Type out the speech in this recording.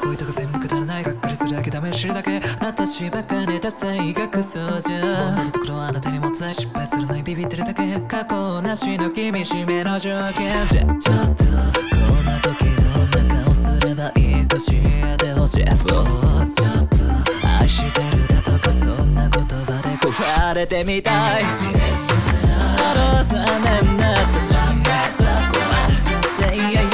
恋とか全部くだらないがっかりするだけダメ知るだけ私バカねダサい学そうじゃ問題のところはあなたに持つない失敗するのにビビってるだけ過去なしの厳しめの条件じゃちょっとこんな時どんな顔すればいいか教えてほしいちょっと愛してるだとかそんな言葉でこわれてみたい残念な年が壊れちゃっていやいや